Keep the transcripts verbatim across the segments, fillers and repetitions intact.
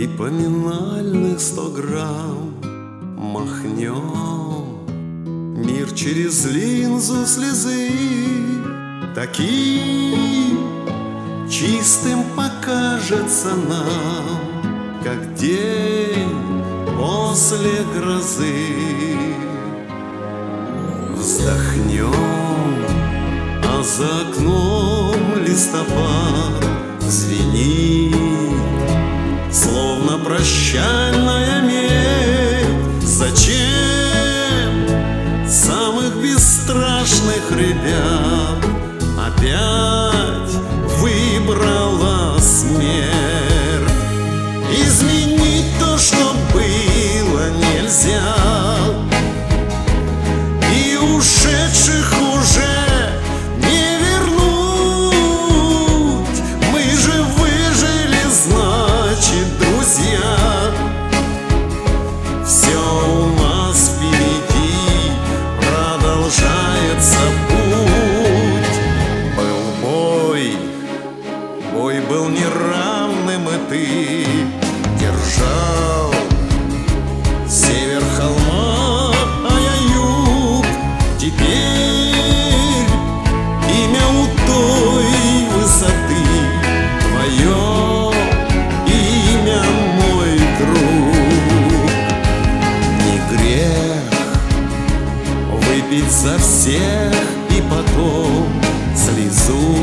и поминальных сто грамм махнем. Мир через линзу слезы таким чистым покажется нам, как день после грозы. Вздохнем, а за окном листопад звенит, словно прощальная медь. Зачем самых бесстрашных ребят опять выбрала смерть? Изменить то, что было, нельзя, и ушедших уже не вернуть. Мы же выжили, значит, друзья. Все у нас впереди, продолжается путь. Был бой, бой был неравным, и ты держал север холма, а я юг. Теперь имя у той высоты твое, имя, мой друг. Не грех выпить за всех и потом слезу,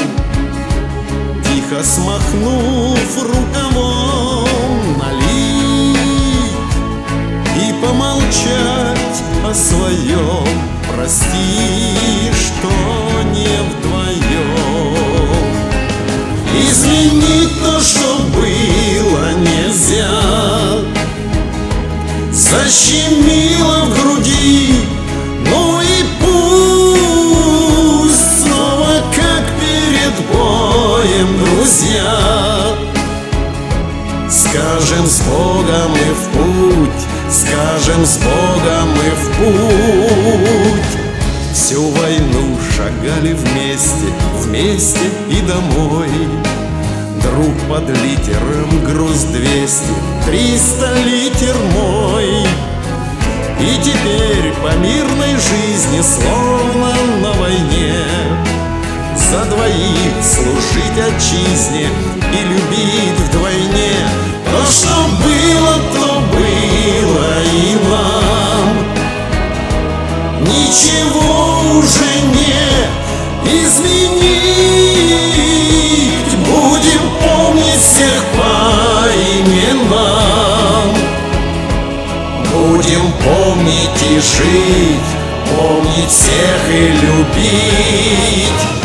тихо смахнув рукавом, налить и помолчать о своем. Прости, что не вдвоем. Изменить то, что было, нельзя. Защемило в груди, ну и пусть снова, как перед боем, друзья. Скажем с Богом и в путь, скажем с Богом и в путь. Всю войну шагали вместе, вместе и домой. Друг под литером, груз двести, триста литер мой. И теперь по мирной жизни, словно на войне, за двоих служить отчизне и любить вдвойне. То, что было, то было и нам. Ничего уже не изменить. Будем помнить всех по именам. Будем помнить и жить, помнить всех и любить.